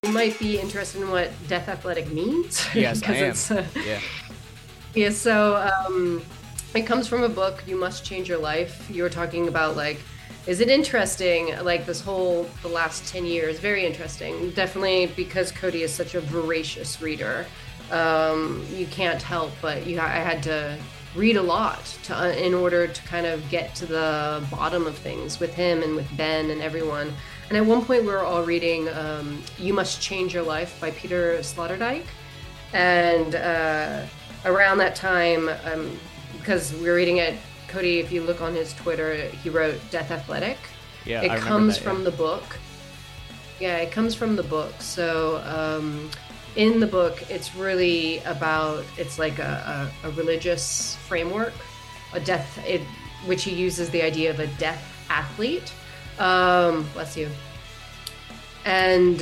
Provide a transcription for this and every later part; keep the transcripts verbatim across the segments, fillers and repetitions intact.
You might be interested in what Death Athletic means. Yes, I am. Uh, yeah. Yeah, so um, it comes from a book, You Must Change Your Life. You were talking about, like, is it interesting, like, this whole, the last ten years, very interesting. Definitely because Cody is such a voracious reader. Um, you can't help but, you, I had to read a lot to, uh, in order to kind of get to the bottom of things with him and with Ben and everyone. And at one point we were all reading um, You Must Change Your Life by Peter Sloterdijk. And uh, around that time, um, because we were reading it, Cody, if you look on his Twitter, he wrote Death Athletic. Yeah, it I comes that, from yeah. the book. Yeah, it comes from the book. So um, in the book, it's really about, it's like a, a, a religious framework, a death, it, which he uses the idea of a death athlete. Um, bless you. And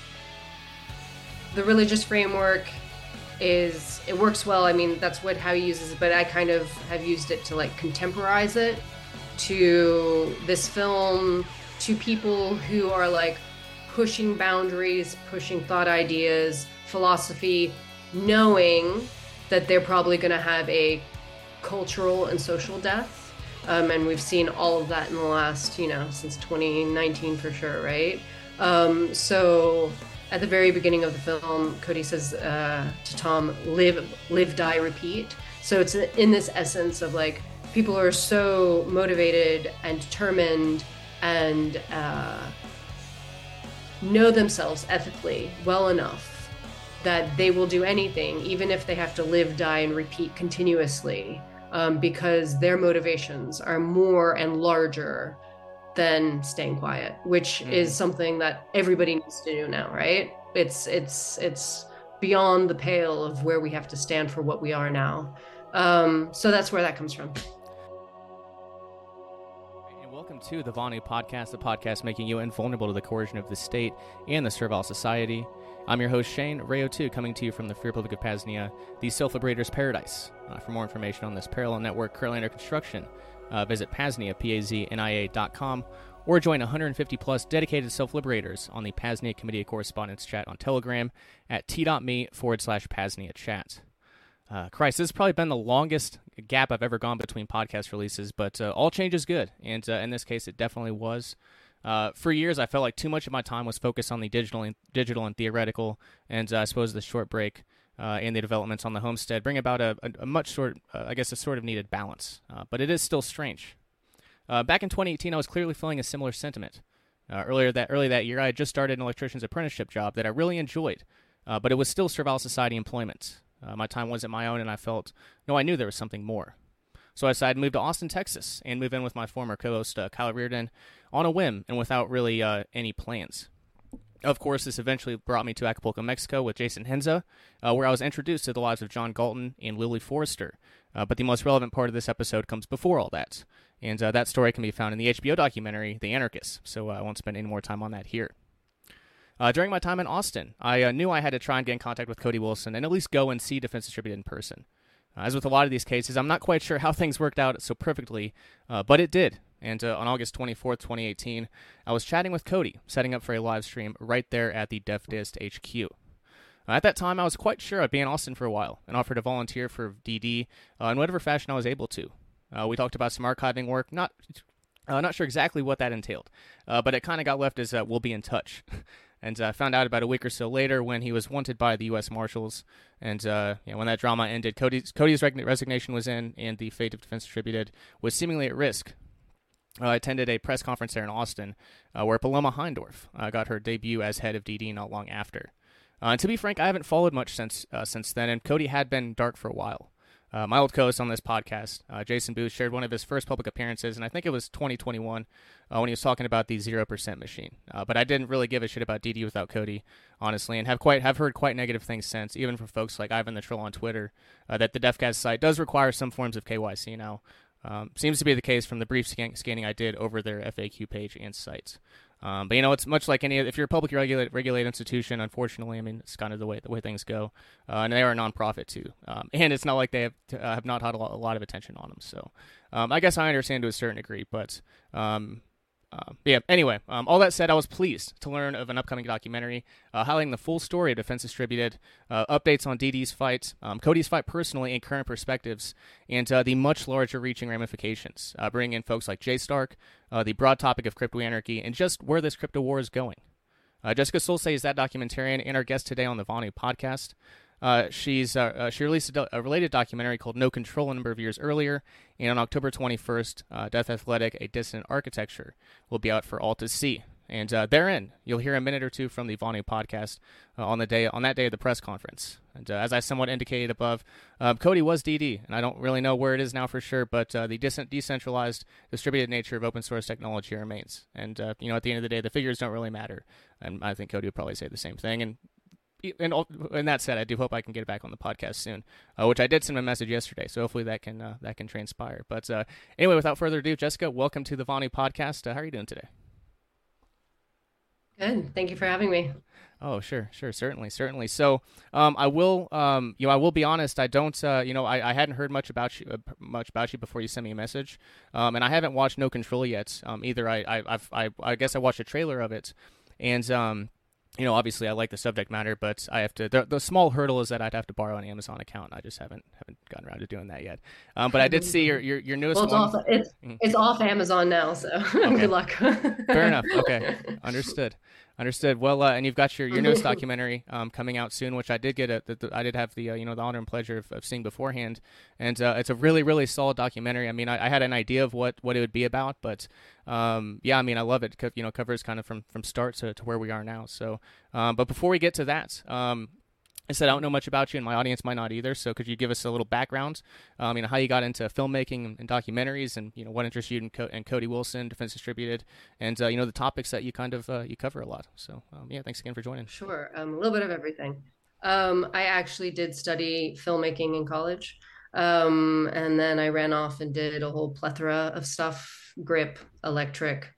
the religious framework is, it works well. I mean, that's what how he uses it, but I kind of have used it to like contemporize it to this film, to people who are like pushing boundaries, pushing thought ideas, philosophy, knowing that they're probably going to have a cultural and social death. Um, and we've seen all of that in the last, you know, since twenty nineteen for sure, right? Um, so at the very beginning of the film, Cody says uh, to Tom, live, live, die, repeat. So it's in this essence of like, people are so motivated and determined and uh, know themselves ethically well enough that they will do anything, even if they have to live, die, and repeat continuously. Um, because their motivations are more and larger than staying quiet, which mm. is something that everybody needs to do now, right? It's it's it's beyond the pale of where we have to stand for what we are now. Um, so that's where that comes from. And welcome to the Vonu Podcast, the podcast making you invulnerable to the coercion of the state and the servile society. I'm your host, Shane Rayo two, coming to you from the Free Republic of Paznia, the Self-Liberators' Paradise. Uh, for more information on this parallel network currently under construction, uh, visit Paznia, P A Z N I A dot com, or join one hundred fifty plus dedicated Self-Liberators on the Paznia Committee of Correspondence chat on Telegram at t.me forward slash Paznia chat. Uh, Christ, this has probably been the longest gap I've ever gone between podcast releases, but uh, all change is good, and uh, in this case, it definitely was. Uh, for years, I felt like too much of my time was focused on the digital and, digital and theoretical, and uh, I suppose the short break uh, and the developments on the homestead bring about a, a, a much sort, uh, I guess, a sort of needed balance. Uh, but it is still strange. Uh, back in twenty eighteen, I was clearly feeling a similar sentiment. Uh, earlier that early that year, I had just started an electrician's apprenticeship job that I really enjoyed, uh, but it was still servile society employment. Uh, my time wasn't my own, and I felt, no, I knew there was something more. So I decided to move to Austin, Texas, and move in with my former co-host, uh, Kyle Reardon, on a whim and without really uh, any plans. Of course, this eventually brought me to Acapulco, Mexico with Jason Henza, uh, where I was introduced to the lives of John Galton and Lily Forrester. Uh, but the most relevant part of this episode comes before all that, and uh, that story can be found in the H B O documentary, The Anarchists, so uh, I won't spend any more time on that here. Uh, during my time in Austin, I uh, knew I had to try and get in contact with Cody Wilson and at least go and see Defense Distributed in person. Uh, as with a lot of these cases, I'm not quite sure how things worked out so perfectly, uh, but it did. And uh, on August twenty-fourth, twenty eighteen, I was chatting with Cody, setting up for a live stream right there at the DefDist H Q. Uh, at that time, I was quite sure I'd be in Austin for a while and offered to volunteer for D D uh, in whatever fashion I was able to. Uh, we talked about some archiving work, not uh, not sure exactly what that entailed, uh, but it kind of got left as uh, we'll be in touch. And I uh, found out about a week or so later when he was wanted by the U S Marshals. And uh, you know, when that drama ended, Cody's, Cody's resignation was in, and the fate of Defense Distributed was seemingly at risk. Uh, I attended a press conference there in Austin uh, where Paloma Heindorf uh, got her debut as head of D D not long after. Uh, and to be frank, I haven't followed much since uh, since then, and Cody had been dark for a while. Uh, my old co-host on this podcast, uh, Jason Booth, shared one of his first public appearances, and I think it was twenty twenty-one, uh, when he was talking about the zero percent machine. Uh, but I didn't really give a shit about D D without Cody, honestly, and have quite have heard quite negative things since, even from folks like Ivan the Troll on Twitter, uh, that the DefCast site does require some forms of K Y C now. Um, seems to be the case from the brief scan- scanning I did over their F A Q page and site. Um, but, you know, it's much like any, if you're a public regulated, regulated institution, unfortunately, I mean, it's kind of the way the way things go. Uh, and they are a nonprofit, too. Um, and it's not like they have, to, uh, have not had a lot, a lot of attention on them. So um, I guess I understand to a certain degree. But um, Uh, yeah. Anyway, um, all that said, I was pleased to learn of an upcoming documentary uh, highlighting the full story of Defense Distributed, uh, updates on D D's fight, um, Cody's fight personally, and current perspectives, and uh, the much larger reaching ramifications. Uh, bringing in folks like Jay Stark, uh, the broad topic of crypto anarchy, and just where this crypto war is going. Uh, Jessica Solsay is that documentarian and our guest today on the Vonu podcast. Uh, she's uh, uh, she released a, do- a related documentary called No Control a number of years earlier, and on October twenty-first, uh, Death Athletic, A Dissident Architecture, will be out for all to see. And uh, therein, you'll hear a minute or two from the Vonu podcast uh, on the day on that day of the press conference. And uh, as I somewhat indicated above, uh, Cody was D D, and I don't really know where it is now for sure, but uh, the de- decentralized, distributed nature of open source technology remains. And uh, you know, at the end of the day, the figures don't really matter. And I think Cody would probably say the same thing. And And, and that said, I do hope I can get back on the podcast soon, uh, which I did send him a message yesterday. So hopefully that can uh, that can transpire. But uh, anyway, without further ado, Jessica, welcome to the Vonu podcast. Uh, how are you doing today? Good. Thank you for having me. Oh, sure, sure, certainly, certainly. So, um, I will, um, you know, I will be honest. I don't, uh, you know, I, I hadn't heard much about you, uh, much about you before you sent me a message, um, and I haven't watched No Control yet, um, either. I, I, I've, I, I guess I watched a trailer of it, and um. You know, obviously, I like the subject matter, but I have to. The, the small hurdle is that I'd have to borrow an Amazon account. I just haven't haven't gotten around to doing that yet. Um, but I did see your your, your newest well, it's one. Off, it's, mm-hmm. it's off Amazon now, so okay. Good luck. Fair enough. Okay, understood. Understood. Well, uh, and you've got your, your newest documentary um, coming out soon, which I did get a, the, the, I did have the uh, you know the honor and pleasure of, of seeing beforehand, and uh, it's a really really solid documentary. I mean, I, I had an idea of what, what it would be about, but um, yeah, I mean, I love it. Co- you know, covers kind of from, from start to, to where we are now. So, um, but before we get to that, um, I said I don't know much about you, and my audience might not either. So, could you give us a little background? Um, you know, how you got into filmmaking and, and documentaries, and you know, what interests you in, Co- in Cody Wilson, Defense Distributed, and uh, you know, the topics that you kind of uh, you cover a lot. So, um, yeah, thanks again for joining. Sure, um, a little bit of everything. Um, I actually did study filmmaking in college, um, and then I ran off and did a whole plethora of stuff: grip, electric,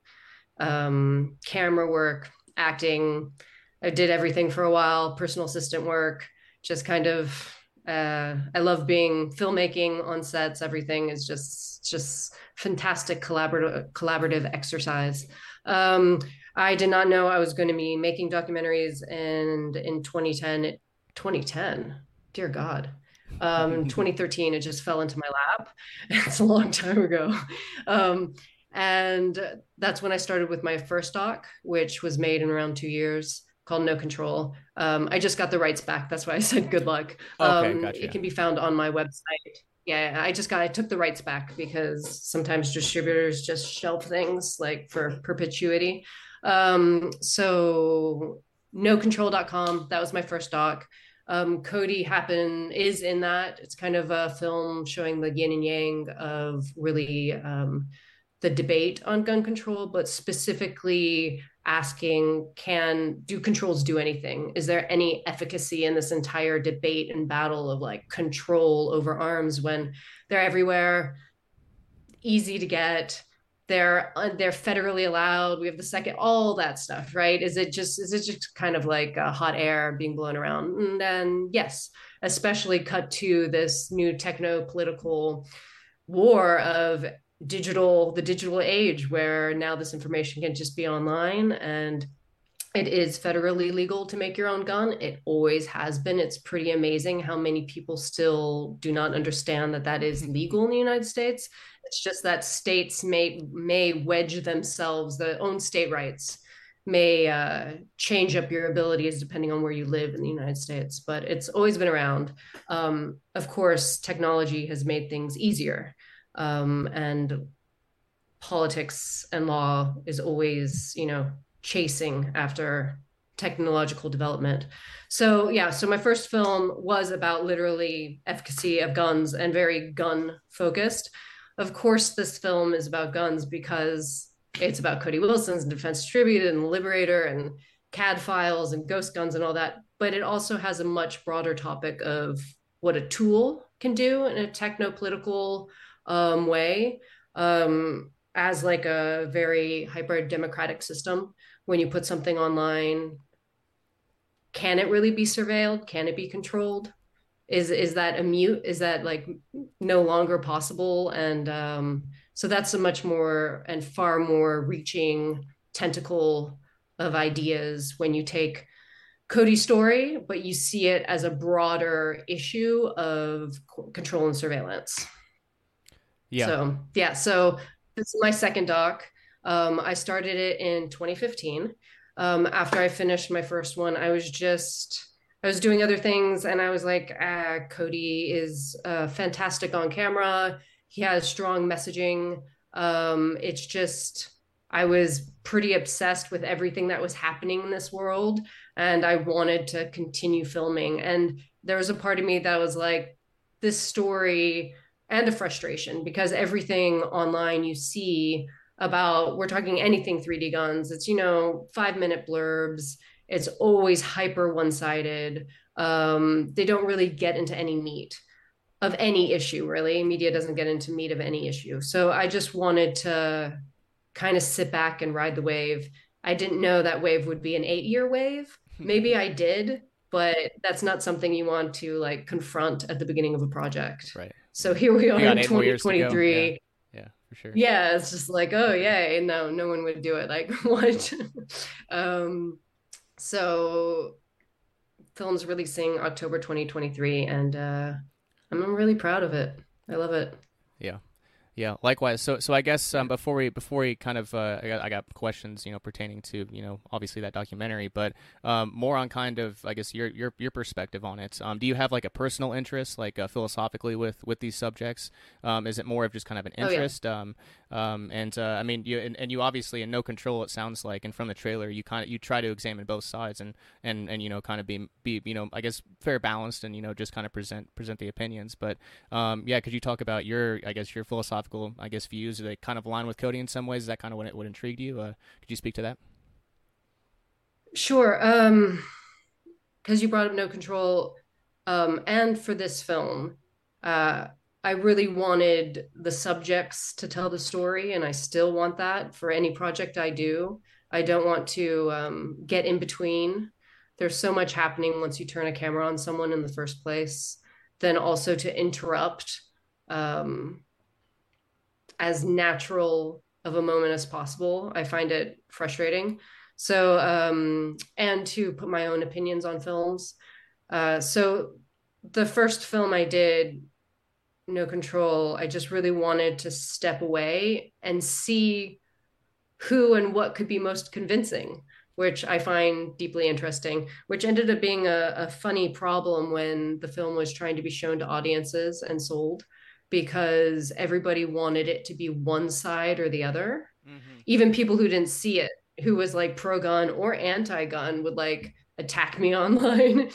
um, camera work, acting. I did everything for a while, personal assistant work, just kind of, uh, I love being filmmaking on sets. Everything is just, just fantastic collaborative, collaborative exercise. Um, I did not know I was going to be making documentaries, and in twenty ten, twenty ten, dear God, um, twenty thirteen, it just fell into my lap. It's a long time ago. Um, and that's when I started with my first doc, which was made in around two years. Called No Control. Um, I just got the rights back. That's why I said good luck. Okay, um, gotcha. It can be found on my website. Yeah, I just got, I took the rights back because sometimes distributors just shelve things like for perpetuity. Um, so no control dot com, that was my first doc. Um, Cody happen is in that. It's kind of a film showing the yin and yang of really um, the debate on gun control, but specifically asking, can do controls do anything? Is there any efficacy in this entire debate and battle of like control over arms when they're everywhere, easy to get, they're they're federally allowed, we have the second, all that stuff, right? Is it just is it just kind of like a hot air being blown around? And then yes, especially cut to this new techno political war of digital, the digital age, where now this information can just be online, and it is federally legal to make your own gun. It always has been. It's pretty amazing how many people still do not understand that that is legal in the United States. It's just that states may may wedge themselves, their own state rights may uh, change up your abilities depending on where you live in the United States, but it's always been around. Um, of course, technology has made things easier. Um, and politics and law is always, you know, chasing after technological development. So yeah, so my first film was about literally efficacy of guns and very gun focused. Of course, this film is about guns because it's about Cody Wilson's and Defense Distributed and Liberator and C A D files and ghost guns and all that. But it also has a much broader topic of what a tool can do in a techno-political um, way, um, as like a very hyper democratic system. When you put something online, can it really be surveilled? Can it be controlled? Is is that a mute? Is that like no longer possible? And um, So that's a much more and far more reaching tentacle of ideas when you take Cody's story, but you see it as a broader issue of control and surveillance. Yeah. So yeah, so this is my second doc. Um, I started it in twenty fifteen. Um, after I finished my first one, I was just I was doing other things, and I was like, ah, Cody is uh, fantastic on camera. He has strong messaging. Um, it's just I was pretty obsessed with everything that was happening in this world, and I wanted to continue filming. And there was a part of me that was like, this story and a frustration because everything online you see about, we're talking anything three D guns, it's, you know, five minute blurbs. It's always hyper one sided. Um, they don't really get into any meat of any issue, really. Media doesn't get into meat of any issue. So I just wanted to kind of sit back and ride the wave. I didn't know that wave would be an eight year wave. Maybe I did, but that's not something you want to like confront at the beginning of a project. Right. So here we are in twenty twenty-three. Yeah. Yeah, for sure. Yeah, it's just like, oh yay, no, no one would do it. Like what? um, so film's releasing October twenty twenty-three, and uh, I'm really proud of it. I love it. Yeah. Yeah, likewise. So, so I guess um, before we before we kind of, uh, I, got, I got questions, you know, pertaining to, you know, obviously that documentary, but um, more on kind of, I guess your your your perspective on it. Um, do you have like a personal interest, like uh, philosophically with with these subjects? Um, is it more of just kind of an interest? Oh, yeah. Um, um, and uh, I mean, you and, and you obviously in No Control, it sounds like, and from the trailer, you kind of you try to examine both sides and and and you know, kind of be be you know, I guess fair, balanced, and you know, just kind of present present the opinions. But um, yeah, could you talk about your, I guess, your philosophical, I guess, views? Do they kind of align with Cody in some ways? Is that kind of what, it, what intrigued you? Uh, could you speak to that? Sure. Um, because you brought up No Control, um, and for this film, uh, I really wanted the subjects to tell the story, and I still want that for any project I do. I don't want to um, get in between. There's so much happening once you turn a camera on someone in the first place. Then also to interrupt um, as natural of a moment as possible. I find it frustrating. So, um, and to put my own opinions on films. Uh, so the first film I did, No Control, I just really wanted to step away and see who and what could be most convincing, which I find deeply interesting, which ended up being a, a funny problem when the film was trying to be shown to audiences and sold, because everybody wanted it to be one side or the other. Mm-hmm. Even people who didn't see it, who was like pro-gun or anti-gun, would like attack me online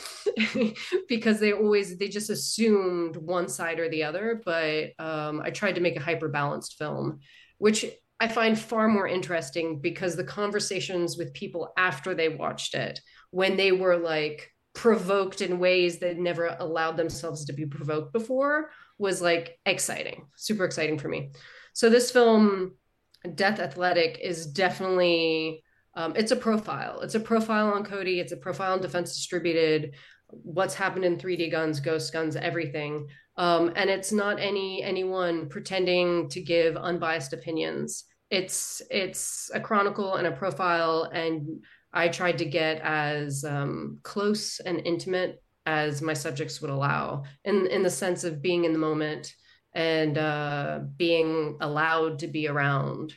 because they always, they just assumed one side or the other. But um, I tried to make a hyper balanced film, which I find far more interesting, because the conversations with people after they watched it, when they were like provoked in ways that never allowed themselves to be provoked before, was like exciting, super exciting for me. So this film, Death Athletic, is definitely, um, it's a profile. It's a profile on Cody. It's a profile on Defense Distributed, what's happened in three D guns, ghost guns, everything. Um, and it's not any anyone pretending to give unbiased opinions. It's it's a chronicle and a profile, and I tried to get as um, close and intimate as my subjects would allow, in in the sense of being in the moment and uh, being allowed to be around.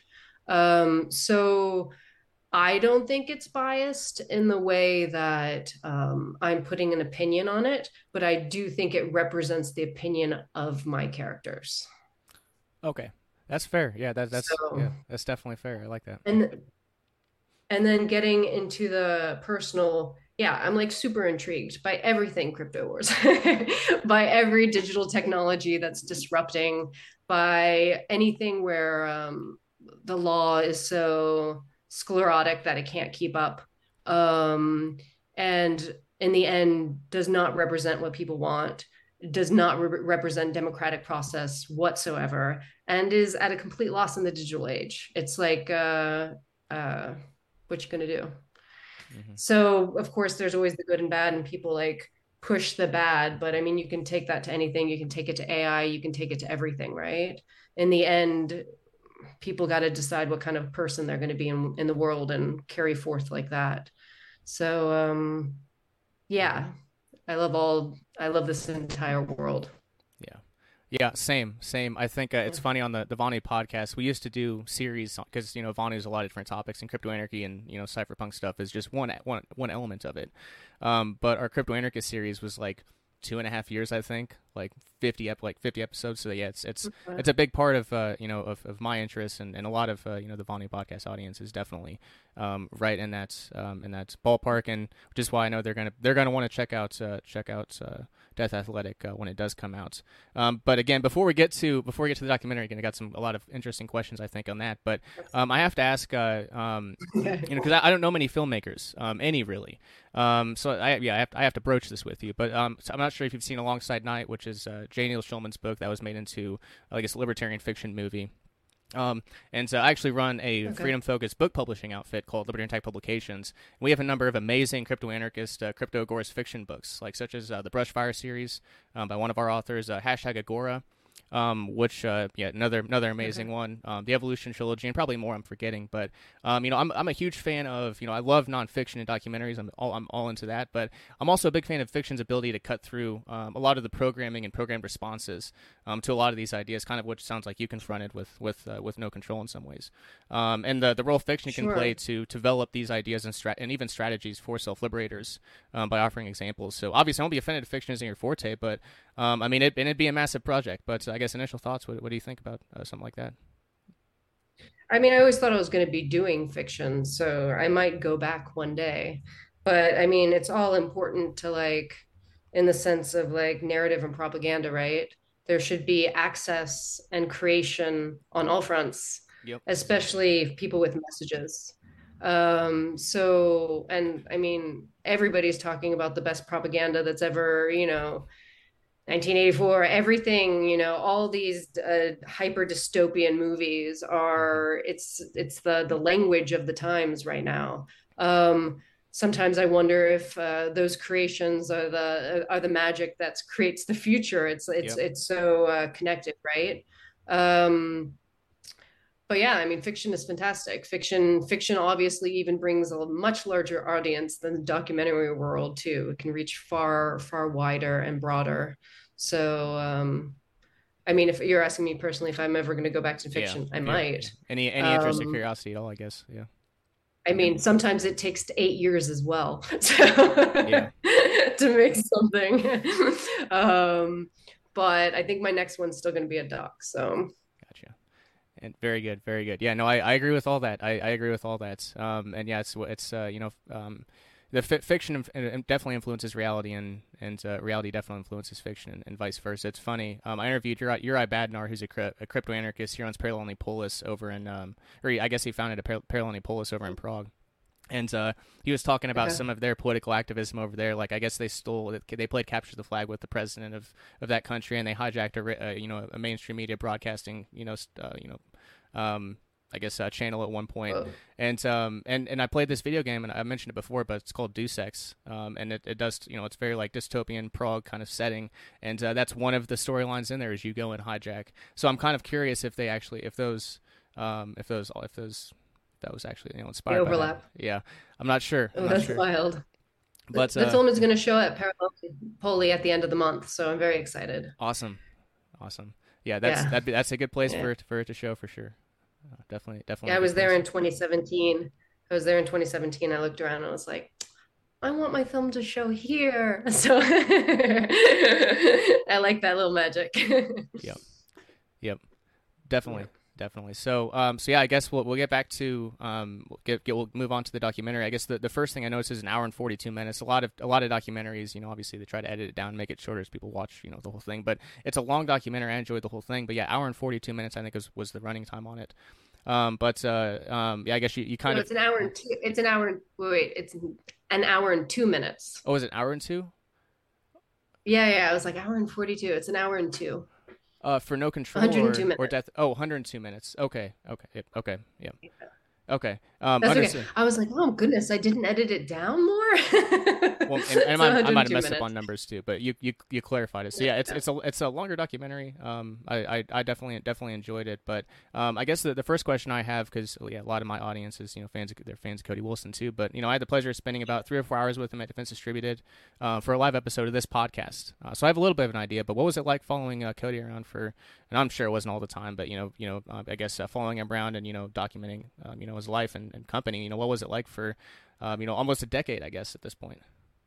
Um, so I don't think it's biased in the way that um, I'm putting an opinion on it, but I do think it represents the opinion of my characters. Okay, that's fair. Yeah, that, that's so, yeah, that's definitely fair. I like that. And and then getting into the personal, yeah, I'm like super intrigued by everything Crypto Wars, by every digital technology that's disrupting, by anything where um, the law is so sclerotic that it can't keep up, um, and in the end does not represent what people want, does not re- represent democratic process whatsoever, and is at a complete loss in the digital age. It's like, uh, uh, what you gonna do? Mm-hmm. So of course there's always the good and bad, and people like push the bad, but I mean, you can take that to anything. You can take it to A I, you can take it to everything, right? In the end, people got to decide what kind of person they're going to be in in the world and carry forth like that. So um, yeah, I love all I love this entire world. Yeah. Yeah, same, same. I think uh, it's funny on the the Vonnie podcast. We used to do series because you know Vonnie has a lot of different topics, and crypto anarchy and you know cypherpunk stuff is just one one one element of it. Um, but our crypto anarchist series was like two and a half years, I think, like fifty ep like fifty episodes. So yeah, it's it's it's a big part of uh you know of, of my interests, and, and a lot of uh, you know the Vonnie podcast audience is definitely um right in that um in that ballpark, and which is why I know they're gonna they're gonna want to check out uh, check out uh, Death Athletic uh, when it does come out. Um, but again, before we get to before we get to the documentary, again, I got some a lot of interesting questions I think on that. But um, I have to ask, uh, um, you know, because I, I don't know many filmmakers, um, any really. Um, so I yeah I have, I have to broach this with you. But um, so I'm not sure if you've seen Alongside Night, which is uh, J. Neil Schulman's book that was made into I guess a libertarian fiction movie. Um, and so I actually run a Okay. freedom-focused book publishing outfit called Libertarian Tech Publications. We have a number of amazing crypto-anarchist, uh, crypto-agorist fiction books, like such as uh, the Brushfire series um, by one of our authors, uh, hashtag Agora, um, which uh, yeah, another another amazing Okay. one. Um, the Evolution trilogy, and probably more I'm forgetting. But um, you know, I'm I'm a huge fan of you know I love nonfiction and documentaries. I'm all I'm all into that. But I'm also a big fan of fiction's ability to cut through um, a lot of the programming and programmed responses um, to a lot of these ideas, kind of which sounds like you confronted with with uh, with No Control in some ways. Um, and the the role fiction can Sure. play to develop these ideas and strat- and even strategies for self liberators um, by offering examples. So obviously, I won't be offended if fiction isn't your forte, but um, I mean, it, and it'd be a massive project. But uh, I guess initial thoughts. What, what do you think about uh, something like that? I mean, I always thought I was going to be doing fiction, so I might go back one day. But I mean, it's all important to like, in the sense of like narrative and propaganda, right? There should be access and creation on all fronts, Yep. especially people with messages. Um, so, and I mean, everybody's talking about the best propaganda that's ever, you know, nineteen eighty-four, everything, you know, all these uh, hyper dystopian movies Mm-hmm. are it's it's the the language of the times right now. um Sometimes I wonder if uh, those creations are the are the magic that creates the future. It's it's Yep. it's so uh, connected, right? um but yeah, I mean, fiction is fantastic. Fiction fiction obviously even brings a much larger audience than the documentary world too. It can reach far far wider and broader. So um I mean, if you're asking me personally if I'm ever going to go back to Yeah. fiction, I If you're yeah. might. any any interest or um curiosity at all, I guess. Yeah. I mean, sometimes it takes eight years as well so Yeah. to make something. um but I think my next one's still going to be a doc, so Gotcha. And very good, very good. Yeah, no, I, I agree with all that. I, I agree with all that. Um, and yeah, it's it's uh, you know, um, the fi- fiction inf- uh, definitely influences reality, and and uh, reality definitely influences fiction, and, and vice versa. It's funny. Um, I interviewed Uri, Uri Badnar, who's a, cri- a crypto anarchist. He runs Parallel Polis over in, um, or he, I guess he founded a Par- Parallel Polis over in Prague. And uh, he was talking about okay. some of their political activism over there. Like, I guess they stole, they played capture the flag with the president of, of that country, and they hijacked a, a you know a mainstream media broadcasting you know uh, you know um, I guess uh, channel at one point. Whoa. And um and, and I played this video game, and I mentioned it before, but it's called Deus Ex. Um, and it, it does you know it's very like dystopian Prague kind of setting, and uh, that's one of the storylines in there is you go and hijack. So I'm kind of curious if they actually if those um if those if those that was actually you know The inspired by that. overlap. Yeah, I'm not sure. I'm Oh, not that's sure. wild. But The uh, film is going to show at Parallel Poly at the end of the month, so I'm very excited. awesome, awesome. Yeah, that's Yeah. that that's a good place Yeah. for it for it to show for sure. Uh, definitely, definitely Yeah, a I good was there place. in twenty seventeen. I was there in twenty seventeen. I looked around and I was like, I want my film to show here. So I like that little magic. Yep, yep. Definitely, Yeah. definitely. So, um, so yeah, I guess we'll we'll get back to um, we'll get, get we'll move on to the documentary. I guess the, the first thing I noticed is an hour and forty two minutes. A lot of a lot of documentaries, you know, obviously they try to edit it down, make it shorter as people watch, you know, the whole thing. But it's a long documentary. I enjoyed the whole thing. But yeah, hour and forty two minutes I think was was the running time on it. Um, but uh, um, yeah, I guess you, you kind No, of it's an hour and two. It's an hour and wait, wait, it's an hour and two minutes. oh, is it an hour and two? Yeah, yeah. I was like hour and forty-two. It's an hour and two. Uh, for No Control one hundred two or or minutes. Death? Oh, one hundred two minutes. Okay, okay, yep, okay, yeah. Okay. Um, That's okay. understood. I was like, oh goodness, I didn't edit it down more. Well, and, and So I, I might have one hundred two messed up on minutes. numbers too, but you, you you clarified it. So yeah, it's it's a it's a longer documentary. Um, I, I, I definitely definitely enjoyed it, but um, I guess the, the first question I have, because yeah, a lot of my audience is you know fans of, they're fans of Cody Wilson too, but you know I had the pleasure of spending about three or four hours with him at Defense Distributed uh, for a live episode of this podcast. Uh, so I have a little bit of an idea, but what was it like following uh, Cody around for? And I'm sure it wasn't all the time, but you know you know uh, I guess uh, following him around and you know documenting um, you know his life and, and company. You know what was it like for um, you know almost a decade, I guess, at this point.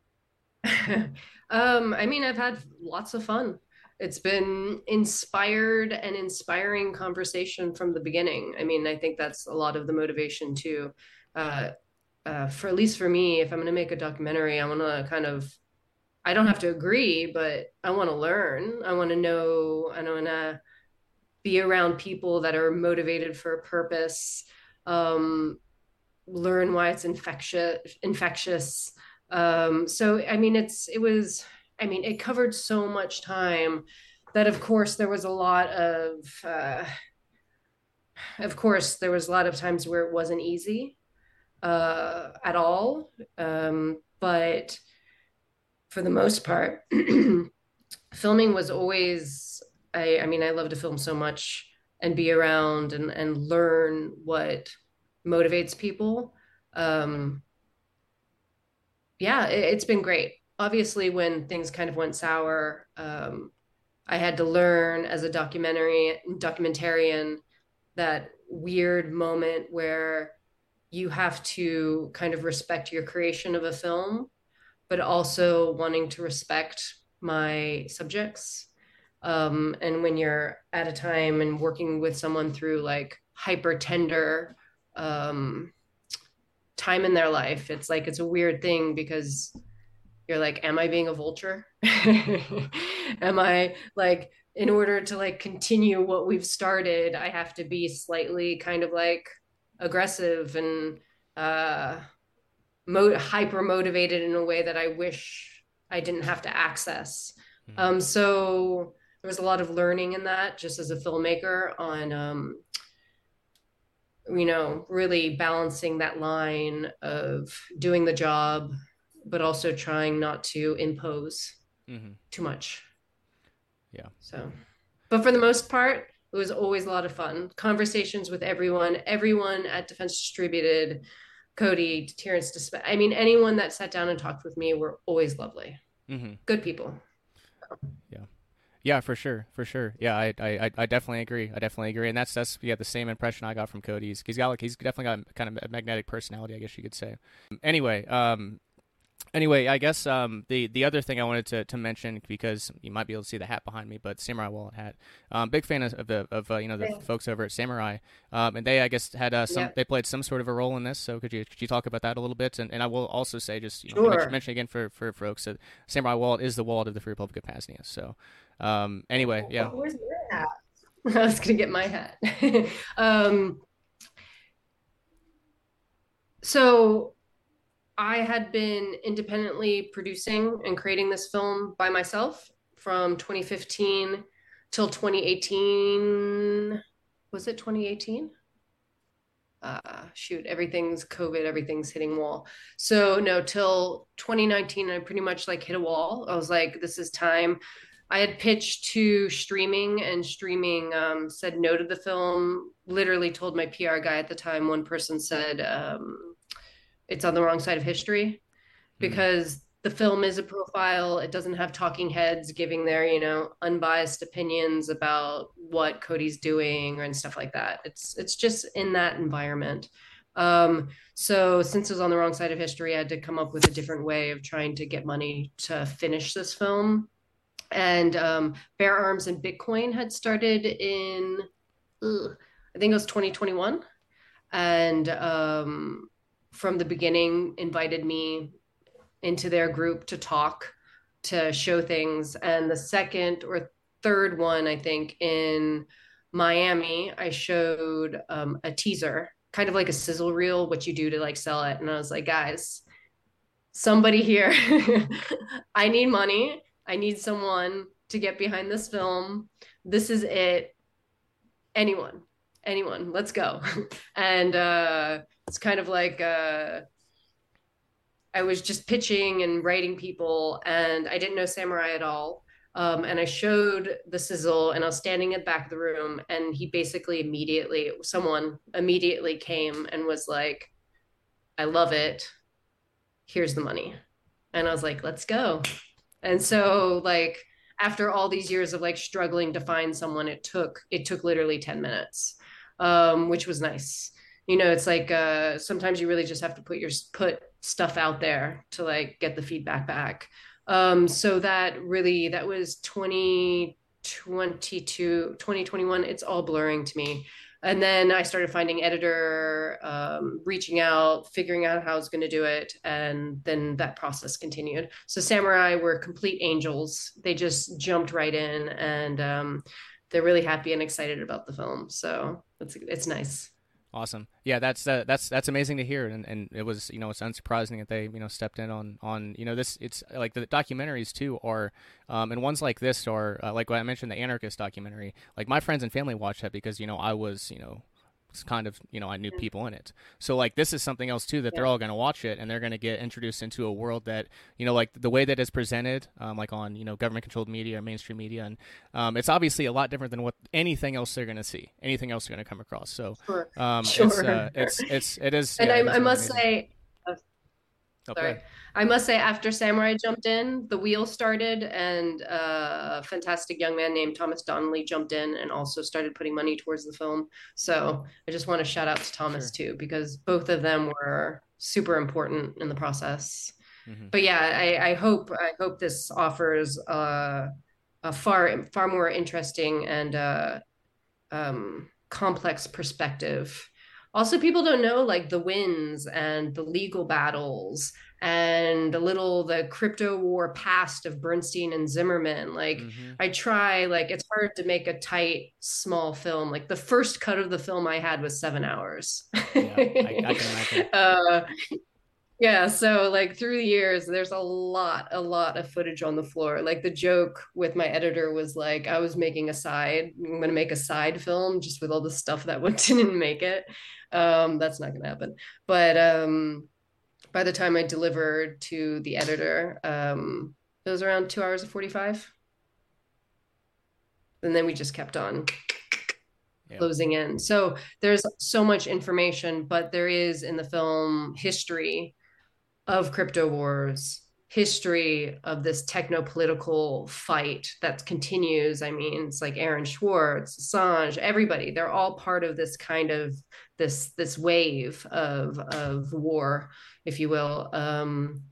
Um, I mean, I've had lots of fun. It's been inspired and inspiring conversation from the beginning. I mean, I think that's a lot of the motivation too. Uh, uh, for at least for me, if I'm going to make a documentary, I want to kind of, I don't have to agree, but I want to learn. I want to know, I want to be around people that are motivated for a purpose, um, learn why it's infectious, infectious. Um, so, I mean, it's, it was, I mean, it covered so much time that, of course, there was a lot of, uh, of course, there was a lot of times where it wasn't easy uh, at all. Um, but for the most part, filming was always, I, I mean, I love to film so much and be around and, and learn what motivates people. Um, yeah, it, it's been great. Obviously, when things kind of went sour, um, I had to learn as a documentary documentarian that weird moment where you have to kind of respect your creation of a film, but also wanting to respect my subjects. Um, and when you're at a time and working with someone through like hyper tender um, time in their life, it's like it's a weird thing because you're like, am I being a vulture? Am I like, in order to like continue what we've started, I have to be slightly kind of like aggressive and uh mo- hyper motivated in a way that I wish I didn't have to access. Mm-hmm. Um, so there was a lot of learning in that just as a filmmaker on um, you know, really balancing that line of doing the job, but also trying not to impose Mm-hmm. too much. Yeah. So, but for the most part, it was always a lot of fun. Conversations with everyone, everyone at Defense Distributed, Cody, Terrence Disp- I mean, anyone that sat down and talked with me were always lovely. Mm-hmm. Good people. Yeah. Yeah, for sure, for sure. Yeah, I, I, I definitely agree. I definitely agree, and that's that's yeah the same impression I got from Cody. He's, he's got like he's definitely got kind of a magnetic personality, I guess you could say. Anyway, um, Anyway, I guess um, the the other thing I wanted to, to mention, because you might be able to see the hat behind me, but Samurai Wallet hat. Um, big fan of, of the of uh, you know the Yeah. folks over at Samurai, um, and they I guess had uh, some Yeah. they played some sort of a role in this. So could you could you talk about that a little bit? And, and I will also say, just you know mention, Sure. mention again for for folks that Samurai Wallet is the wallet of the Free Republic of Pasnia. So um, anyway, yeah. Where's your hat? I was gonna get my hat. um, so I had been independently producing and creating this film by myself from twenty fifteen till twenty eighteen. Was it twenty eighteen? Uh, shoot, everything's COVID, everything's hitting wall. So no, till twenty nineteen, I pretty much like hit a wall. I was like, this is time. I had pitched to streaming, and streaming um, said no to the film. Literally told my P R guy at the time. One person said um, it's on the wrong side of history Mm-hmm. because the film is a profile. It doesn't have talking heads giving their, you know, unbiased opinions about what Cody's doing or and stuff like that. It's it's just in that environment. Um, so since it was on the wrong side of history, I had to come up with a different way of trying to get money to finish this film. And um, Bear Arms and Bitcoin had started in, ugh, I think it was twenty twenty-one, and um, from the beginning invited me into their group to talk, to show things. And the second or third one, I think, in Miami, I showed um, a teaser, kind of like a sizzle reel, what you do to like sell it. And I was like, guys, somebody here, I need money. I need someone to get behind this film. This is it. Anyone, anyone, let's go. And uh, it's kind of like uh, I was just pitching and writing people, and I didn't know Samurai at all. Um, and I showed the sizzle, and I was standing at the back of the room, and he basically immediately, someone immediately came and was like, I love it. Here's the money. And I was like, let's go. And so like after all these years of like struggling to find someone, it took it took literally ten minutes, um, which was nice. You know, it's like uh, sometimes you really just have to put your put stuff out there to like get the feedback back. Um, so that really that was twenty twenty-two, twenty twenty-one. It's all blurring to me. And then I started finding editor, um, reaching out, figuring out how I was going to do it, and then that process continued. So Samurai were complete angels. They just jumped right in, and um, they're really happy and excited about the film. So it's it's nice. Awesome. Yeah, that's uh, that's that's amazing to hear, and, and it was, you know, it's unsurprising that they, you know, stepped in on on you know, this. It's like the documentaries too are, um, and ones like this are uh, like what I mentioned, the Anarchist documentary. Like my friends and family watched that because, you know, I was, you know, it's kind of, you know, I knew people in it. So like this is something else too that they're all going to watch it, and they're going to get introduced into a world that, you know, like the way that it's presented, um, like on, you know, government controlled media or mainstream media, and um, it's obviously a lot different than what anything else they're going to see, anything else they're going to come across. So Sure. um, Sure. it's, uh, it's it's it is. And Yeah, I, it is I really must amazing. say, Oh, sorry. I must say, after Samurai jumped in, the wheel started, and uh, a fantastic young man named Thomas Donnelly jumped in and also started putting money towards the film. So I just want to shout out to Thomas Sure. too, because both of them were super important in the process. Mm-hmm. But yeah, I, I hope I hope this offers uh, a far far more interesting and uh, um, complex perspective. Also, people don't know like the wins and the legal battles and a little the crypto war past of Bernstein and Zimmerman. Like Mm-hmm. I try, like it's hard to make a tight, small film. Like the first cut of the film I had was seven hours. Yeah, I, I can imagine. uh, yeah, so like through the years, there's a lot, a lot of footage on the floor. Like the joke with my editor was like, I was making a side, I'm gonna make a side film just with all the stuff that went didn't make it. Um, that's not gonna happen. But um, by the time I delivered to the editor, um, it was around two hours and forty-five. And then we just kept on Yeah. closing in. So there's so much information, but there is in the film history of crypto wars, history of this techno-political fight that continues. I mean, it's like Aaron Swartz, Assange, everybody, they're all part of this kind of this this wave of of war, if you will. Um,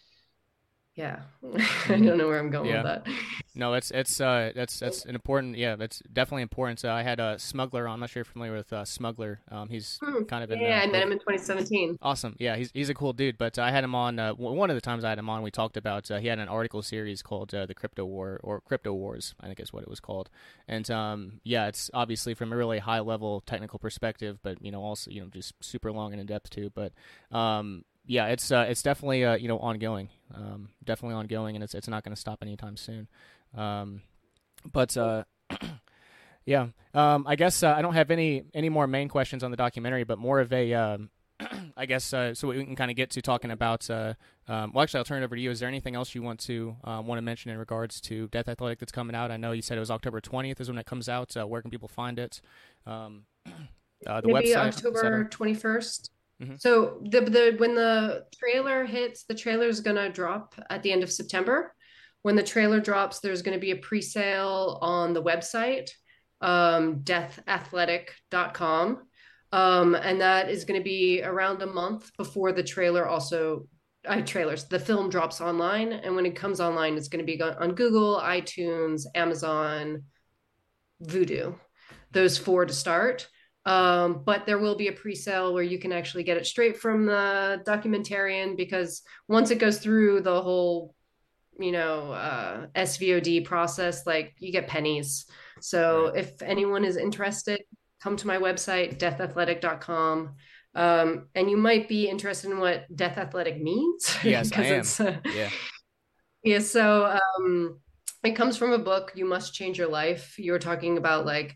yeah, I don't know where I'm going Yeah. with that. No, it's it's uh that's that's an important, yeah, that's definitely important. Uh, I had a Smuggler on. I'm not sure if you're familiar with uh, Smuggler. Um, he's Hmm. kind of in Yeah, the I met him in twenty seventeen. awesome. Yeah, he's he's a cool dude. But uh, I had him on. Uh, w- one of the times I had him on, we talked about. Uh, he had an article series called uh, "The Crypto War" or "Crypto Wars," I think is what it was called. And um, yeah, it's obviously from a really high level technical perspective, but you know, also you know, just super long and in depth too. But um, yeah, it's uh, it's definitely uh, you know ongoing, um, definitely ongoing, and it's it's not going to stop anytime soon. Um, but uh, yeah, um, I guess uh, I don't have any any more main questions on the documentary, but more of a um, I guess uh, so we can kind of get to talking about. Uh, um, well, actually, I'll turn it over to you. Is there anything else you want to um, want to mention in regards to Death Athletic that's coming out? I know you said it was October twentieth is when it comes out. Uh, where can people find it? Um, uh, the Maybe website, et October cetera. twenty-first. Mm-hmm. So the the when the trailer hits, the trailer is gonna drop at the end of September. When the trailer drops, there's gonna be a pre-sale on the website, um, death athletic dot com. Um, and that is gonna be around a month before the trailer also uh, trailers, the film drops online. And when it comes online, it's gonna be on Google, iTunes, Amazon, Vudu, those four to start. Um, but there will be a pre-sale where you can actually get it straight from the documentarian, because once it goes through the whole, you know, uh, S V O D process, like you get pennies. So Right. if anyone is interested, come to my website, death athletic dot com. Um, and you might be interested in what Death Athletic means. Yes, I because am. it's, uh, Yeah. yeah, so um, it comes from a book, You Must Change Your Life. You were talking about like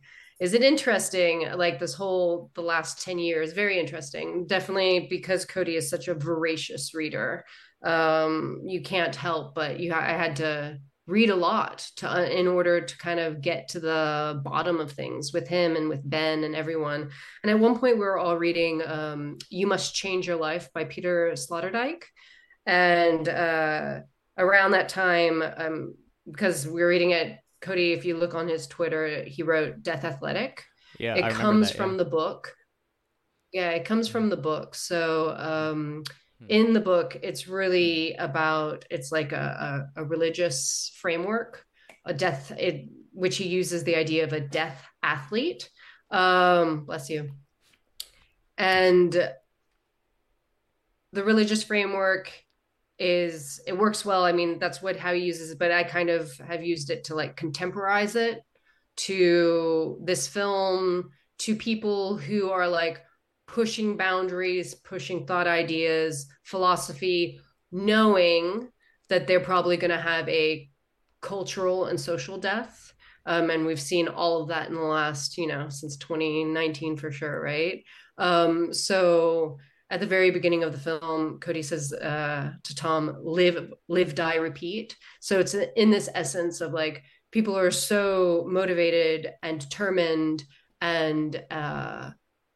is it interesting? Like this whole the last ten years, very interesting. Definitely because Cody is such a voracious reader. Um, you can't help but you I had to read a lot to uh, in order to kind of get to the bottom of things with him and with Ben and everyone. And at one point we were all reading um, You Must Change Your Life by Peter Sloterdijk. And uh, around that time, um, because we were reading it, Cody, if you look on his Twitter, he wrote Death Athletic. Yeah, I It remember comes that. Yeah. from the book. Yeah, it comes from the book. So um, Hmm. in the book, it's really about, it's like a, a, a religious framework, a death, it, which he uses the idea of a death athlete. Um, bless you. And the religious framework is it works well. I mean, that's what how he uses it, but I kind of have used it to like contemporize it to this film, to people who are like pushing boundaries, pushing thought ideas, philosophy, knowing that they're probably going to have a cultural and social death. Um, and we've seen all of that in the last, you know, since twenty nineteen for sure, right? Um, so at the very beginning of the film, Cody says uh, to Tom, "Live, live, die, repeat." So it's in this essence of like people are so motivated and determined and uh,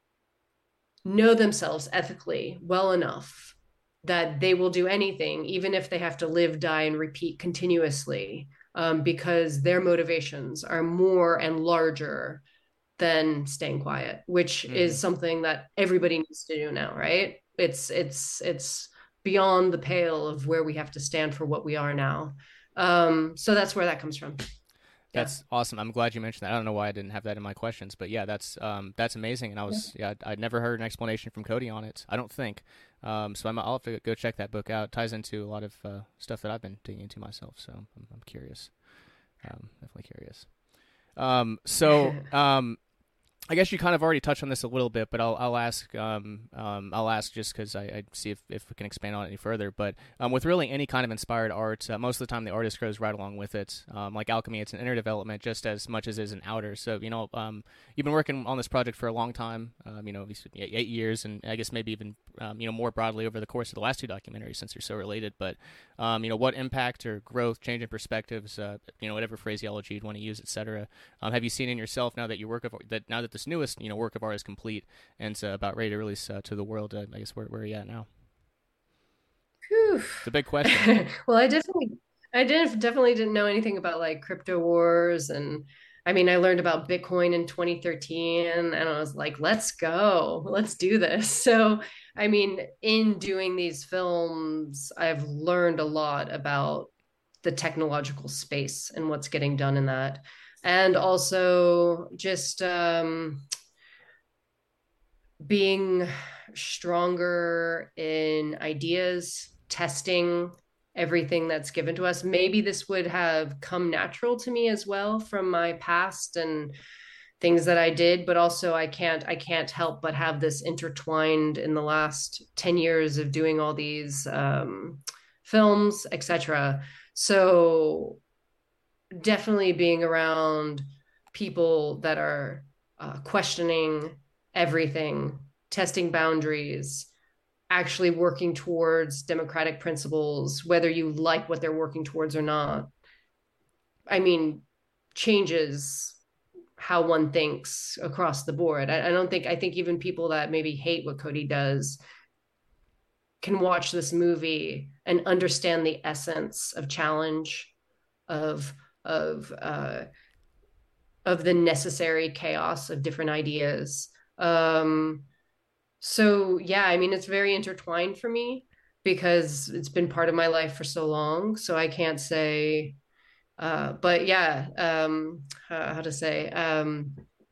know themselves ethically well enough that they will do anything, even if they have to live, die, and repeat continuously, um, because their motivations are more and larger than staying quiet, which Mm-hmm. is something that everybody needs to do now, right? It's it's it's beyond the pale of where we have to stand for what we are now. Um, so that's where that comes from. Yeah. That's awesome. I'm glad you mentioned that. I don't know why I didn't have that in my questions, but yeah, that's um, that's amazing. And I was yeah, I'd, I'd never heard an explanation from Cody on it. I don't think. Um, so I'm, I'll have to go check that book out. It ties into a lot of uh, stuff that I've been digging into myself. So I'm, I'm curious. Um, definitely curious. Um, so um, I guess you kind of already touched on this a little bit, but I'll I'll ask um, um, I'll ask just because I, I see if, if we can expand on it any further. But um, with really any kind of inspired art, uh, most of the time the artist grows right along with it. Um, like alchemy, it's an inner development just as much as it is an outer. So you know, um, you've been working on this project for a long time. Um, you know, at least eight, eight years, and I guess maybe even um, you know more broadly over the course of the last two documentaries since you're so related. But um, you know, what impact or growth, change in perspectives, uh, you know, whatever phraseology you'd want to use, et cetera. Um, have you seen in yourself now that your work of that now that this newest you know work of art is complete and it's uh, about ready to release uh, to the world? Uh, I guess where where are you at now? Whew. It's a big question. Well, I definitely, I did definitely didn't know anything about like crypto wars, and I mean, I learned about Bitcoin in twenty thirteen, and I was like, let's go, let's do this. So, I mean, in doing these films, I've learned a lot about the technological space and what's getting done in that, and also just um, being stronger in ideas, testing everything that's given to us. Maybe this would have come natural to me as well from my past and things that I did, but also I can't I can't help but have this intertwined in the last ten years of doing all these um, films, et cetera. So definitely being around people that are uh, questioning everything, testing boundaries, actually working towards democratic principles, whether you like what they're working towards or not. I mean, changes how one thinks across the board. I, I don't think, I think even people that maybe hate what Cody does can watch this movie and understand the essence of challenge, of, of, uh, of the necessary chaos of different ideas. Um, so yeah, I mean, it's very intertwined for me because it's been part of my life for so long. So I can't say, uh, but yeah, um, how, how to say, um,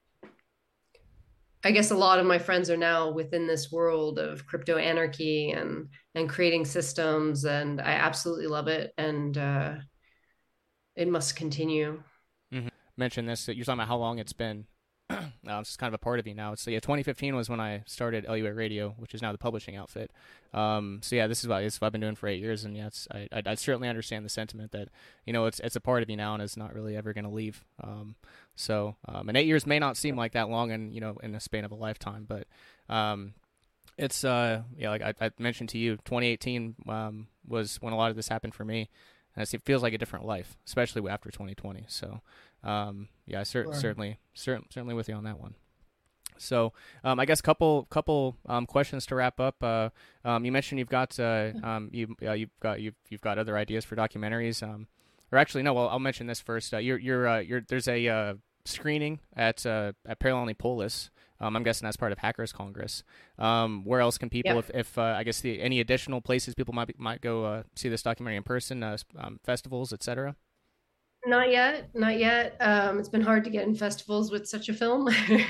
I guess a lot of my friends are now within this world of crypto anarchy and and creating systems, and I absolutely love it, and uh, it must continue. Mm-hmm. Mention this. You're talking about how long it's been. uh, it's just kind of a part of you now. So yeah, twenty fifteen was when I started L U A Radio, which is now the publishing outfit. Um, so yeah, this is what, this is what I've been doing for eight years, and yeah, it's, I, I I certainly understand the sentiment that, you know, it's it's a part of you now and it's not really ever going to leave. Um, so um, and eight years may not seem like that long, in you know in the span of a lifetime, but um, it's uh yeah, like I, I mentioned to you, twenty eighteen um was when a lot of this happened for me, and it feels like a different life, especially after twenty twenty. So. Um, yeah, I cer- Sure. certainly, cer- certainly with you on that one. So, um, I guess couple couple um, questions to wrap up. Uh, um, you mentioned you've got uh, um, you uh, you've got you've you've got other ideas for documentaries. Um, or actually, no. Well, I'll mention this first. Uh, you're you're uh, you're there's a uh, screening at uh, at Parallel Polis. Um, I'm guessing that's part of Hackers Congress. Um, where else can people, Yeah. if, if uh, I guess the any additional places people might be, might go uh, see this documentary in person, uh, um, festivals, et cetera. Not yet, not yet. Um, it's been hard to get in festivals with such a film.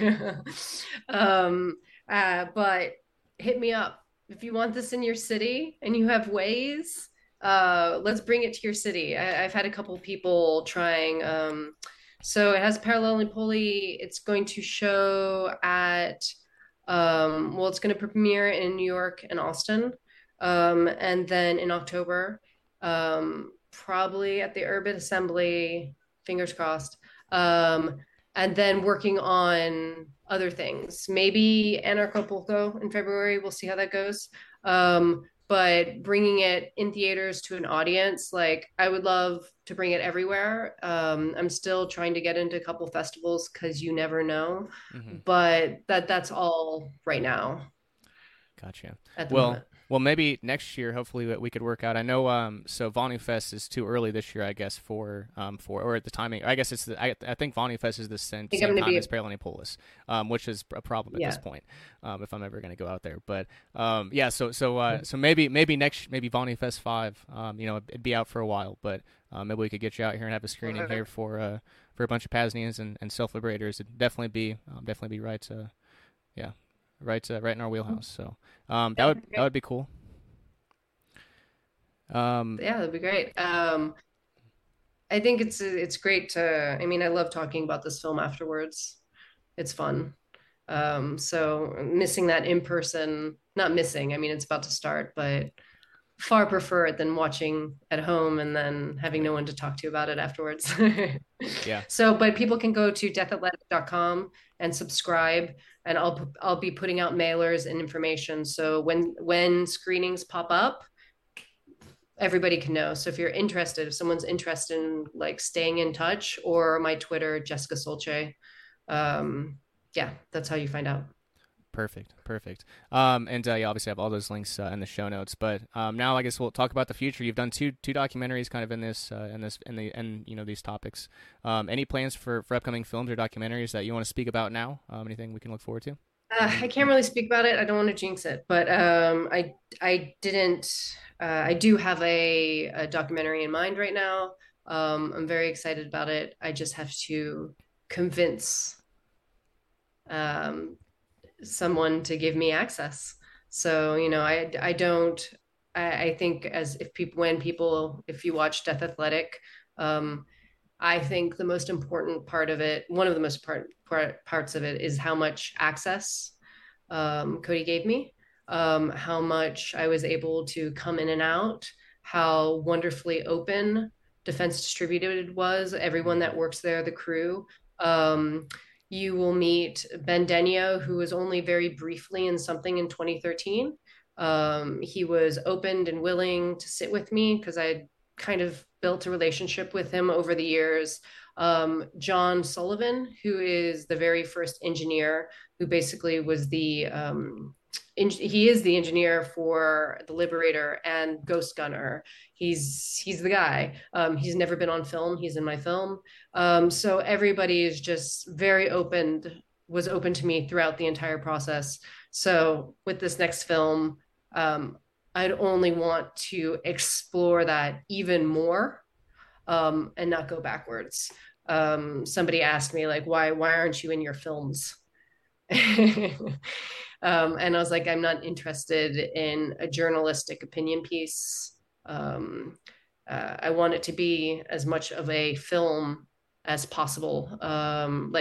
um, uh, but hit me up if you want this in your city and you have ways. Uh, let's bring it to your city. I, I've had a couple people trying. Um, so it has Parallel Poly. It's going to show at, um, well, it's going to premiere in New York and Austin, um, and then in October. Um, probably at the Urban Assembly, fingers crossed. Um, and then working on other things, maybe Anarchapulco in February. We'll see how that goes. Um, but bringing it in theaters to an audience, like I would love to bring it everywhere. Um, I'm still trying to get into a couple festivals because you never know, Mm-hmm. but that that's all right now Gotcha. at the Well, moment. well, maybe next year, hopefully, that we could work out. I know, um, so Vonnie Fest is too early this year, I guess, for, um, for, or at the timing. I guess it's the, I, I think Vonnie Fest is the same, I think I'm same gonna time be, as Parallel Polis, um, which is a problem at this yeah. point, um, if I'm ever going to go out there. But, um, yeah, so, so, uh, so maybe, maybe next, maybe Vonnie Fest five, um, you know, it'd be out for a while, but, um, maybe we could get you out here and have a screening Okay. here for, uh, for a bunch of Pasnians and, and self-liberators. It'd definitely be, um, definitely be right, uh, yeah, right, uh, right in our wheelhouse. So, um, that would, that would be cool. Um, Yeah, that'd be great. Um, I think it's it's great to, I mean, I love talking about this film afterwards. It's fun. Um, so missing that in person, not missing, I mean, it's about to start, but far prefer it than watching at home and then having right. no one to talk to about it afterwards. Yeah. So, but people can go to death athletic dot com and subscribe, and I'll I'll be putting out mailers and information. So when when screenings pop up, everybody can know. So if you're interested, if someone's interested in like staying in touch, or my Twitter, Jessica Solche. Um, yeah, that's how you find out. Perfect, perfect. Um, and uh, yeah, obviously I have all those links uh, in the show notes. But um, now I guess we'll talk about the future. You've done two two documentaries, kind of in this, uh, in this, in the, and you know these topics. Um, any plans for, for upcoming films or documentaries that you want to speak about now? Um, anything we can look forward to? Uh, I can't really speak about it. I don't want to jinx it, but um, I I didn't. Uh, I do have a, a documentary in mind right now. Um, I'm very excited about it. I just have to convince um, someone to give me access. So, you know, I I don't. I, I think as if people when people if you watch Death Athletic, um, I think the most important part of it, one of the most part, part parts of it, is how much access um, Cody gave me, um, how much I was able to come in and out, how wonderfully open Defense Distributed was, everyone that works there, the crew. Um, you will meet Ben Denio, who was only very briefly in something in twenty thirteen. Um, he was open and willing to sit with me because I kind of built a relationship with him over the years. Um, John Sullivan, who is the very first engineer, who basically was the um, in, he is the engineer for the Liberator and Ghost Gunner. He's he's the guy. Um, he's never been on film. He's in my film. Um, so everybody is just very open. Was open to me throughout the entire process. So with this next film, um, I'd only want to explore that even more, um, and not go backwards. Um, somebody asked me like, why why aren't you in your films? um, and I was like, I'm not interested in a journalistic opinion piece. Um, uh, I want it to be as much of a film as possible, um, like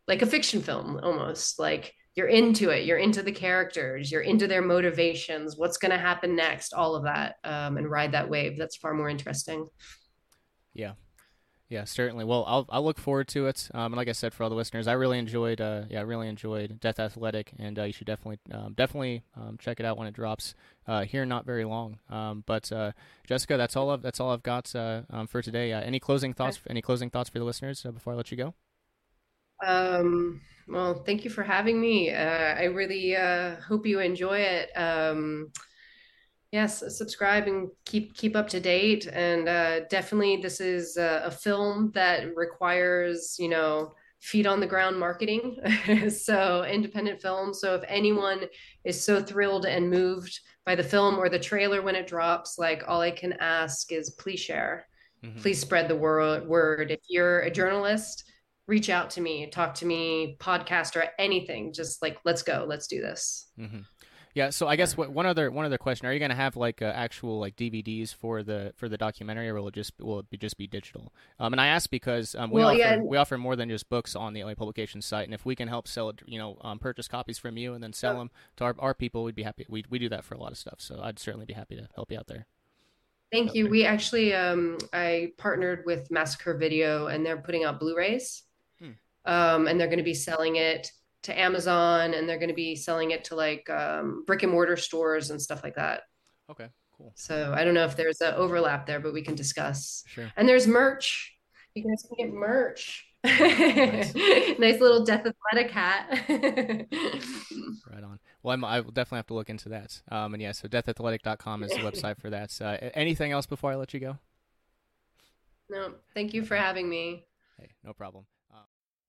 like a fiction film almost. Like you're into it, you're into the characters, you're into their motivations, what's going to happen next, all of that, um, and ride that wave. That's far more interesting. Yeah. Yeah, certainly. Well, I'll I'll look forward to it. Um, and like I said, for all the listeners, I really enjoyed. Uh, yeah, I really enjoyed Death Athletic, and uh, you should definitely um, definitely um, check it out when it drops uh, here. Not very long. Um, but uh, Jessica, that's all. I've, that's all I've got uh, um, for today. Uh, any closing thoughts? Okay. Any closing thoughts for the listeners uh, before I let you go? Um, well, thank you for having me. Uh, I really uh, hope you enjoy it. Um, yes, subscribe and keep keep up to date. And uh, definitely, this is a, a film that requires, you know, feet on the ground marketing. So independent film. So if anyone is so thrilled and moved by the film or the trailer when it drops, like all I can ask is please share, mm-hmm. please spread the word. Word. If you're a journalist, reach out to me, talk to me, podcast or anything. Just like, let's go, let's do this. Mm-hmm. Yeah. So I guess what, one other one other question: are you going to have like uh, actual like D V Ds for the for the documentary, or will it just will it be, just be digital? Um, and I ask because um, we well, offer yeah. we offer more than just books on the L A Publications site, and if we can help sell it, you know, um, purchase copies from you and then sell oh. them to our, our people, we'd be happy. We we do that for a lot of stuff, so I'd certainly be happy to help you out there. Thank you. We actually um, I partnered with Massacre Video, and they're putting out Blu-rays. Um, and they're going to be selling it to Amazon, and they're going to be selling it to like um, brick and mortar stores and stuff like that. Okay, cool. So I don't know if there's an overlap there, but we can discuss. Sure. And there's merch. You guys can get merch. Nice, nice little Death Athletic hat. Right on. Well, I'm, I will definitely have to look into that. Um, and yeah, so death athletic dot com is the website for that. Uh, anything else before I let you go? No, thank you for having me. Hey, no problem. Um,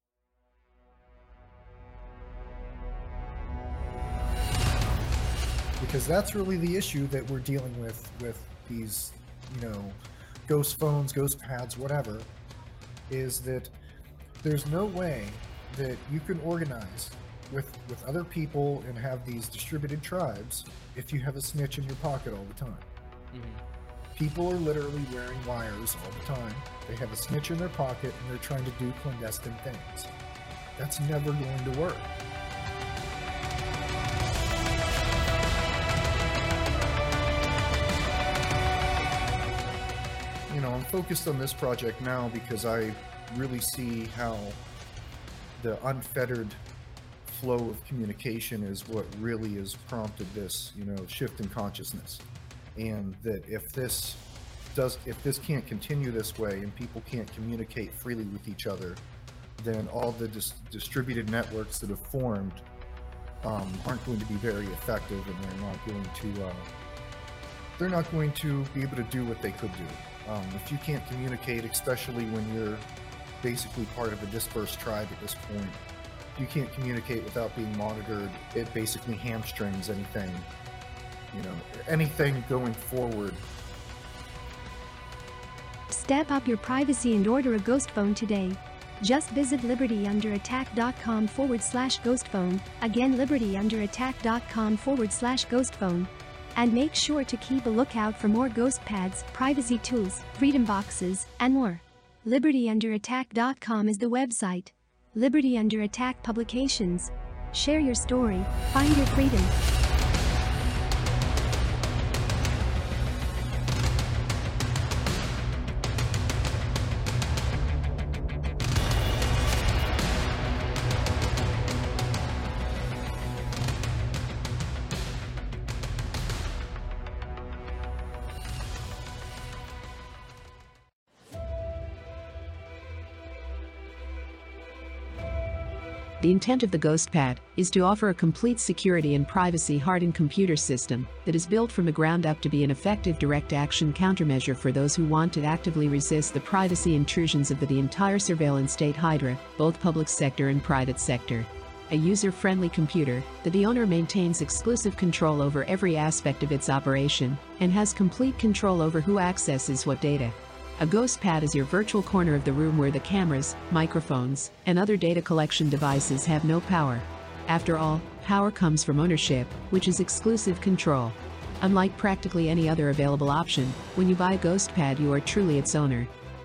Because that's really the issue that we're dealing with with these, you know, ghost phones, ghost pads, whatever, is that there's no way that you can organize with with other people and have these distributed tribes if you have a snitch in your pocket all the time. Mm-hmm. People are literally wearing wires all the time. They have a snitch in their pocket and they're trying to do clandestine things. That's never going to work. You know, I'm focused on this project now because I really see how the unfettered flow of communication is what really has prompted this, you know, shift in consciousness. And that if this does, if this can't continue this way and people can't communicate freely with each other, then all the dis- distributed networks that have formed um, aren't going to be very effective, and they're not going to, uh, they're not going to be able to do what they could do. Um, if you can't communicate, especially when you're basically part of a dispersed tribe at this point, if you can't communicate without being monitored, it basically hamstrings anything, you know, anything going forward. Step up your privacy and order a ghost phone today. Just visit libertyunderattack.com forward slash ghost phone. Again, libertyunderattack.com forward slash ghost phone. And make sure to keep a lookout for more ghost pads, privacy tools, freedom boxes, and more. liberty under attack dot com is the website. Liberty Under Attack Publications. Share your story, find your freedom. The intent of the GhostPad is to offer a complete security and privacy hardened computer system that is built from the ground up to be an effective direct action countermeasure for those who want to actively resist the privacy intrusions of the, the entire surveillance state hydra, both public sector and private sector. A user-friendly computer that the owner maintains exclusive control over every aspect of its operation and has complete control over who accesses what data. A GhostPad is your virtual corner of the room where the cameras, microphones, and other data collection devices have no power. After all, power comes from ownership, which is exclusive control. Unlike practically any other available option, when you buy a GhostPad you are truly its owner.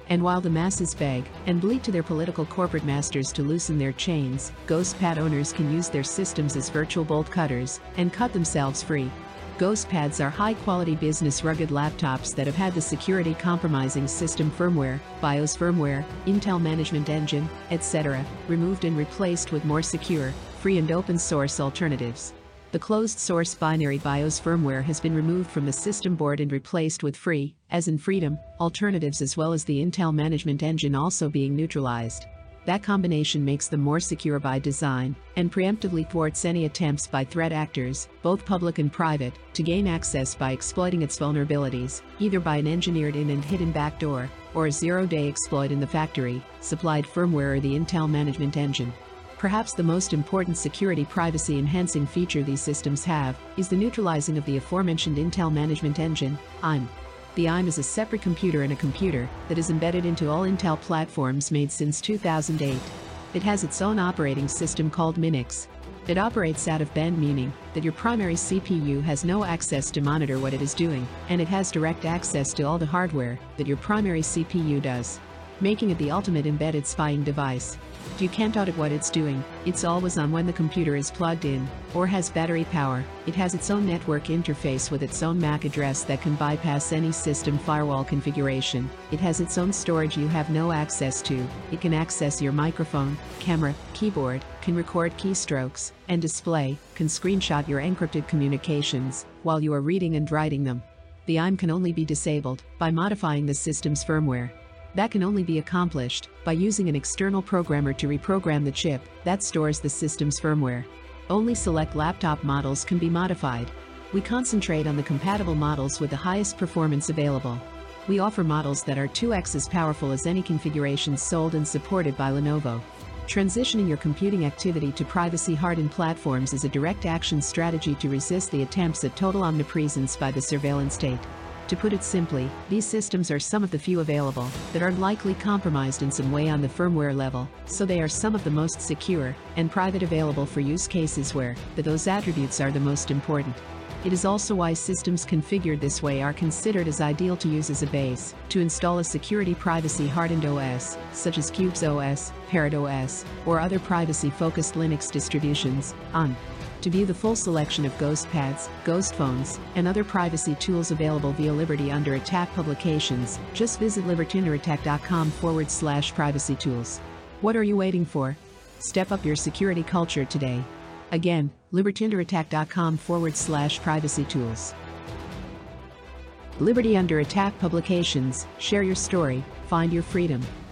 And while the masses beg and bleat to their political corporate masters to loosen their chains, GhostPad owners can use their systems as virtual bolt cutters and cut themselves free. GhostPads are high-quality business rugged laptops that have had the security-compromising system firmware, BIOS firmware, Intel Management Engine, et cetera, removed and replaced with more secure, free and open-source alternatives. The closed-source binary BIOS firmware has been removed from the system board and replaced with free, as in Freedom, alternatives, as well as the Intel Management Engine also being neutralized. That combination makes them more secure by design, and preemptively thwarts any attempts by threat actors, both public and private, to gain access by exploiting its vulnerabilities, either by an engineered in and hidden backdoor, or a zero-day exploit in the factory, supplied firmware or the Intel Management Engine. Perhaps the most important security privacy-enhancing feature these systems have is the neutralizing of the aforementioned Intel Management Engine, I M. The I M is a separate computer in a computer that is embedded into all Intel platforms made since two thousand eight. It has its own operating system called Minix. It operates out of band, meaning that your primary C P U has no access to monitor what it is doing, and it has direct access to all the hardware that your primary C P U does, making it the ultimate embedded spying device. You can't audit what it's doing. It's always on when the computer is plugged in, or has battery power. It has its own network interface with its own M A C address that can bypass any system firewall configuration. It has its own storage you have no access to. It can access your microphone, camera, keyboard, can record keystrokes and display, can screenshot your encrypted communications while you are reading and writing them. The I M can only be disabled by modifying the system's firmware. That can only be accomplished by using an external programmer to reprogram the chip that stores the system's firmware. Only select laptop models can be modified. We concentrate on the compatible models with the highest performance available. We offer models that are two x as powerful as any configurations sold and supported by Lenovo. Transitioning your computing activity to privacy-hardened platforms is a direct action strategy to resist the attempts at total omnipresence by the surveillance state. To put it simply, these systems are some of the few available that are likely compromised in some way on the firmware level, so they are some of the most secure and private available for use cases where the, those attributes are the most important. It is also why systems configured this way are considered as ideal to use as a base to install a security privacy-hardened O S, such as Qubes O S, Parrot O S, or other privacy-focused Linux distributions, on. To view the full selection of GhostPads, GhostPhones, and other privacy tools available via Liberty Under Attack publications, just visit libertyunderattack.com forward slash privacy tools. What are you waiting for? Step up your security culture today. Again, libertyunderattack.com forward slash privacy tools. Liberty Under Attack publications, share your story, find your freedom.